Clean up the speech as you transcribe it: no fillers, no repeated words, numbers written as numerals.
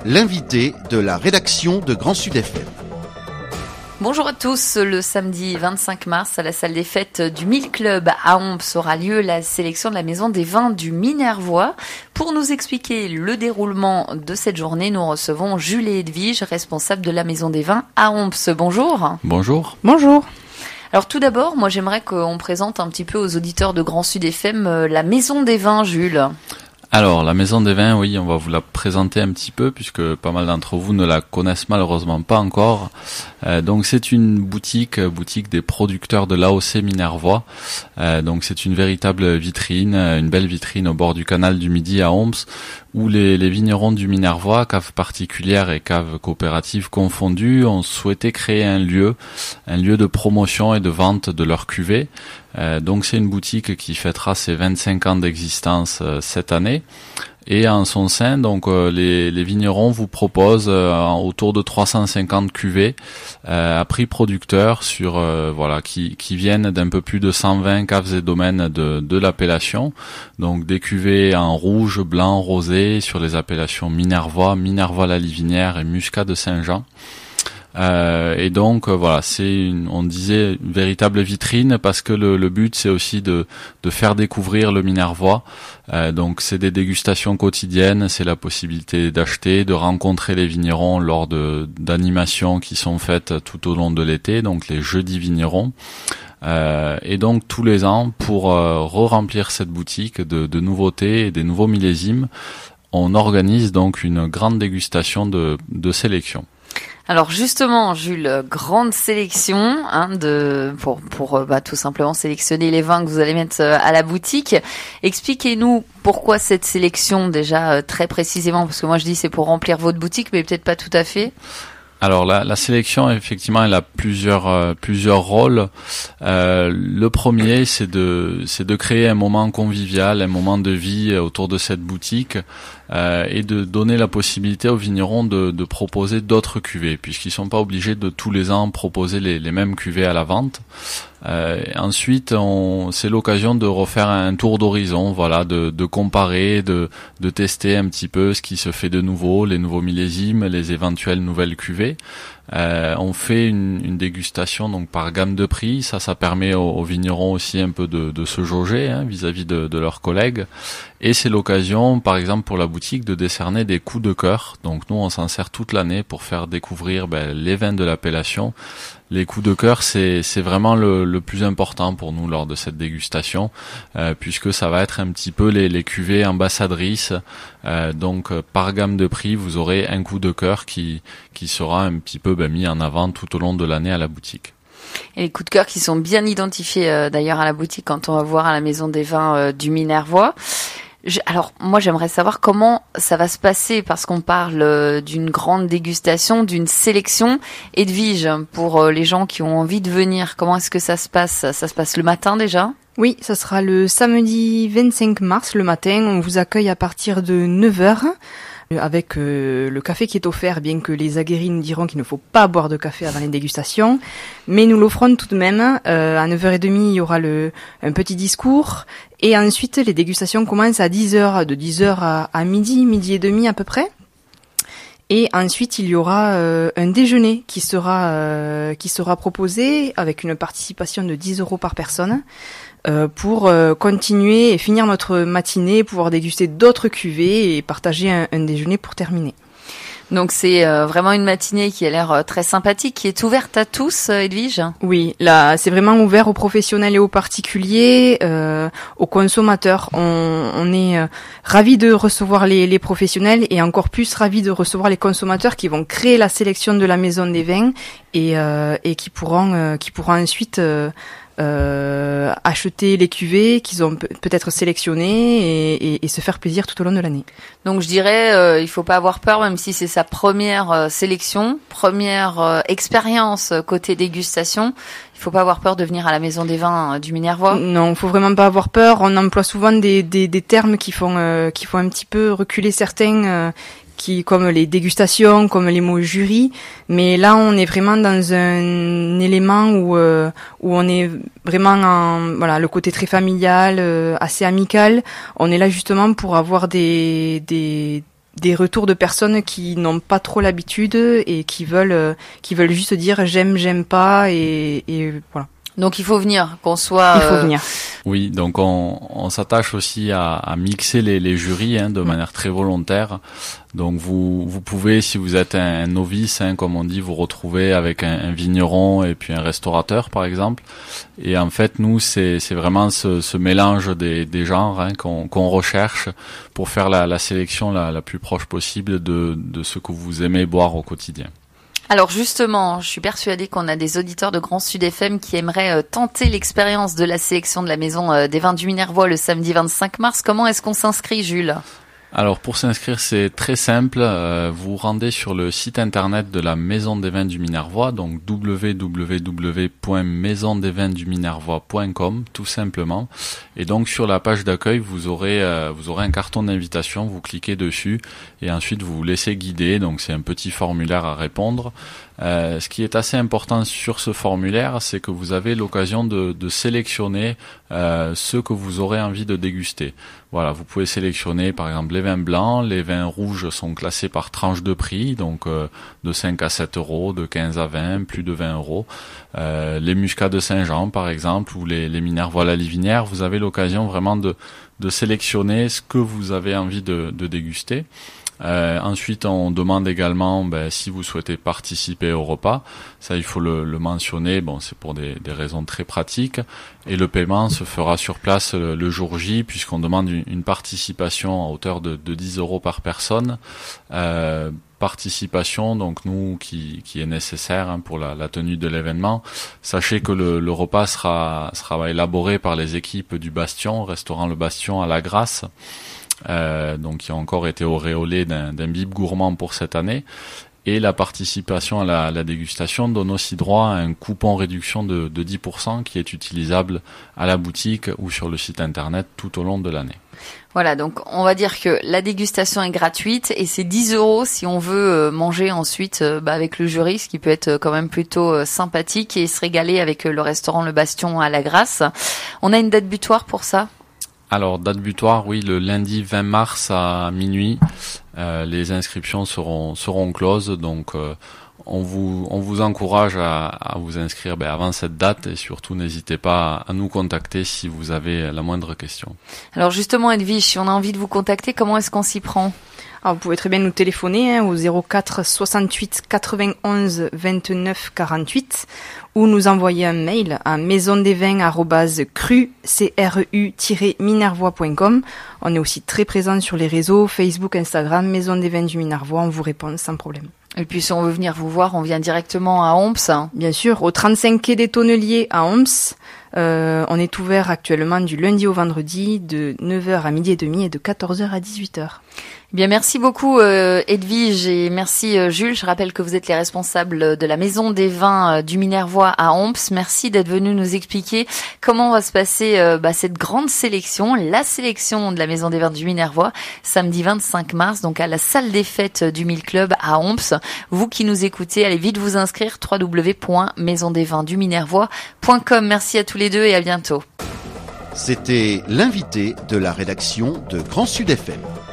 l'invité de la rédaction de Grand Sud FM. Bonjour à tous, le samedi 25 mars à la salle des fêtes du Mille Club à Ombs aura lieu la sélection de la maison des vins du Minervois. Pour nous expliquer le déroulement de cette journée, nous recevons Jules et Edwige, responsables de la maison des vins à Ombs. Bonjour. Bonjour. Bonjour. Alors tout d'abord, moi j'aimerais qu'on présente un petit peu aux auditeurs de Grand Sud FM la maison des vins, Jules. Alors, la Maison des Vins, oui, on va vous la présenter un petit peu puisque pas mal d'entre vous ne la connaissent malheureusement pas encore. Donc, c'est une boutique des producteurs de l'AOC Minervois. Donc, c'est une véritable vitrine, une belle vitrine au bord du canal du Midi à Ombs, où les vignerons du Minervois, caves particulières et caves coopératives confondues, ont souhaité créer un lieu de promotion et de vente de leurs cuvées. Donc c'est une boutique qui fêtera ses 25 ans d'existence cette année. Et en son sein, donc les vignerons vous proposent autour de 350 cuvées à prix producteur sur qui viennent d'un peu plus de 120 caves et domaines de l'appellation. Donc des cuvées en rouge, blanc, rosé sur les appellations Minervois, la Livinière et Muscat de Saint-Jean. Et donc c'est on disait une véritable vitrine parce que le but c'est aussi de faire découvrir le Minervois. Donc c'est des dégustations quotidiennes, c'est la possibilité d'acheter, de rencontrer les vignerons lors d'animations qui sont faites tout au long de l'été, donc les jeudis vignerons. Et donc tous les ans pour re-remplir cette boutique de nouveautés et des nouveaux millésimes, on organise donc une grande dégustation de sélection. Alors justement, Jules, grande sélection pour tout simplement sélectionner les vins que vous allez mettre à la boutique. Expliquez-nous pourquoi cette sélection déjà très précisément, parce que moi je dis c'est pour remplir votre boutique, mais peut-être pas tout à fait. Alors la sélection, effectivement, elle a plusieurs rôles. Le premier, c'est de créer un moment convivial, un moment de vie autour de cette boutique, et de donner la possibilité aux vignerons de proposer d'autres cuvées, puisqu'ils sont pas obligés de tous les ans proposer les mêmes cuvées à la vente. Ensuite, c'est l'occasion de refaire un tour d'horizon, de comparer, de tester un petit peu ce qui se fait de nouveau, les nouveaux millésimes, les éventuelles nouvelles cuvées. On fait une dégustation donc par gamme de prix, ça permet aux vignerons aussi un peu de se jauger vis-à-vis de leurs collègues, et c'est l'occasion par exemple pour la boutique de décerner des coups de cœur. Donc nous on s'en sert toute l'année pour faire découvrir les vins de l'appellation. Les coups de cœur, c'est vraiment le plus important pour nous lors de cette dégustation, puisque ça va être un petit peu les cuvées ambassadrices. Donc par gamme de prix, vous aurez un coup de cœur qui sera un petit peu mis en avant tout au long de l'année à la boutique. Et les coups de cœur qui sont bien identifiés d'ailleurs à la boutique quand on va voir à la maison des vins du Minervois. Alors, moi, j'aimerais savoir comment ça va se passer, parce qu'on parle d'une grande dégustation, d'une sélection. Edwige, pour les gens qui ont envie de venir, comment est-ce que ça se passe? Ça se passe le matin déjà? Oui, ça sera le samedi 25 mars, le matin. On vous accueille à partir de 9h. Avec le café qui est offert, bien que les aguerris nous diront qu'il ne faut pas boire de café avant les dégustations. Mais nous l'offrons tout de même. À 9h30, il y aura un petit discours. Et ensuite, les dégustations commencent à 10h, de 10h à midi et demi à peu près. Et ensuite, il y aura un déjeuner qui sera proposé avec une participation de 10 € par personne. Pour continuer et finir notre matinée, pouvoir déguster d'autres cuvées et partager un déjeuner pour terminer. Donc c'est vraiment une matinée qui a l'air très sympathique, qui est ouverte à tous, Edwige? Oui, là c'est vraiment ouvert aux professionnels et aux particuliers, aux consommateurs. On est ravis de recevoir les professionnels et encore plus ravis de recevoir les consommateurs qui vont créer la sélection de la maison des vins et qui pourront ensuite acheter les cuvées qu'ils ont peut-être sélectionnées et se faire plaisir tout au long de l'année. Donc je dirais, il faut pas avoir peur, même si c'est sa première sélection, première expérience côté dégustation. Il faut pas avoir peur de venir à la maison des vins du Minervois. Non, faut vraiment pas avoir peur. On emploie souvent des termes qui font un petit peu reculer certains. Comme les dégustations, comme les mots jury, mais là on est vraiment dans un élément où on est vraiment le côté très familial, assez amical. On est là justement pour avoir des des retours de personnes qui n'ont pas trop l'habitude et qui veulent juste dire j'aime pas et voilà. Donc il faut venir, qu'on soit... Il faut venir. Oui, donc on s'attache aussi à mixer les jurys de manière très volontaire. Donc vous pouvez, si vous êtes un novice, comme on dit, vous retrouver avec un vigneron et puis un restaurateur par exemple. Et en fait, nous, c'est vraiment ce mélange des genres qu'on recherche pour faire la sélection la plus proche possible de ce que vous aimez boire au quotidien. Alors justement, je suis persuadée qu'on a des auditeurs de Grand Sud FM qui aimeraient tenter l'expérience de la sélection de la Maison des Vins du Minervois le samedi 25 mars. Comment est-ce qu'on s'inscrit, Jules ? Alors pour s'inscrire, c'est très simple. Vous rendez sur le site internet de la Maison des Vins du Minervois, donc www.maisondesvinsduminervois.com, tout simplement. Et donc sur la page d'accueil, vous aurez un carton d'invitation. Vous cliquez dessus et ensuite vous vous laissez guider. Donc c'est un petit formulaire à répondre. Ce qui est assez important sur ce formulaire, c'est que vous avez l'occasion de sélectionner ce que vous aurez envie de déguster. Voilà, vous pouvez sélectionner par exemple les vins blancs, les vins rouges sont classés par tranche de prix, donc de 5 à 7 euros, de 15 à 20, plus de 20 euros. Les muscats de Saint-Jean par exemple, ou les Minervois La Livinière, vous avez l'occasion vraiment de sélectionner ce que vous avez envie de déguster. Ensuite, on demande également si vous souhaitez participer au repas. Ça, il faut le mentionner. Bon, c'est pour des raisons très pratiques. Et le paiement se fera sur place le jour J, puisqu'on demande une participation à hauteur de 10 euros par personne. Participation, donc nous, qui est nécessaire pour la tenue de l'événement. Sachez que le repas sera élaboré par les équipes du Bastion, restaurant Le Bastion à La Grasse. Donc qui a encore été auréolé d'un bib gourmand pour cette année. Et la participation à la dégustation donne aussi droit à un coupon réduction de 10% qui est utilisable à la boutique ou sur le site internet tout au long de l'année. Voilà, donc on va dire que la dégustation est gratuite et c'est 10 euros si on veut manger ensuite avec le jury, ce qui peut être quand même plutôt sympathique, et se régaler avec le restaurant Le Bastion à La Grasse. On a une date butoir pour ça ? Alors, date butoir, oui, le lundi 20 mars à minuit. Les inscriptions seront closes, donc on vous encourage à vous inscrire avant cette date, et surtout n'hésitez pas à nous contacter si vous avez la moindre question. Alors justement, Edwige, si on a envie de vous contacter, comment est-ce qu'on s'y prend ? Alors, vous pouvez très bien nous téléphoner au 04 68 91 29 48 ou nous envoyer un mail à maisondesvins@cru-minervois.com. On est aussi très présent sur les réseaux Facebook, Instagram, Maison des Vins du Minervois. On vous répond sans problème. Et puis si on veut venir vous voir, on vient directement à Homs. Bien sûr, au 35 quai des Tonneliers à Homs. On est ouvert actuellement du lundi au vendredi de 9h à midi et demi et de 14h à 18h. Bien, merci beaucoup Edwige et merci Jules. Je rappelle que vous êtes les responsables de la Maison des Vins du Minervois à Homs. Merci d'être venus nous expliquer comment va se passer cette grande sélection, la sélection de la Maison des Vins du Minervois, samedi 25 mars, donc à la salle des fêtes du Mille Club à Homs. Vous qui nous écoutez, allez vite vous inscrire, www.maisondesvinsduminervois.com. Merci à tous les deux et à bientôt. C'était l'invité de la rédaction de Grand Sud FM.